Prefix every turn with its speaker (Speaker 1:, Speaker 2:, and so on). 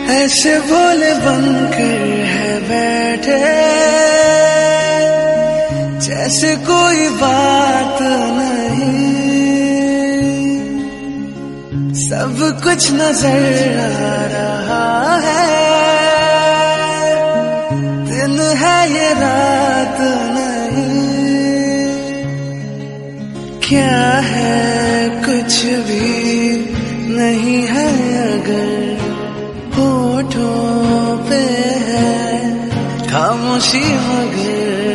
Speaker 1: ऐसे भोले बनकर है बैठे जैसे कोई बात नहीं, सब कुछ नजर आ रहा है, दिन है ये रात नहीं। क्या है कुछ भी नहीं है अगर होठों पे है खामोशी मगर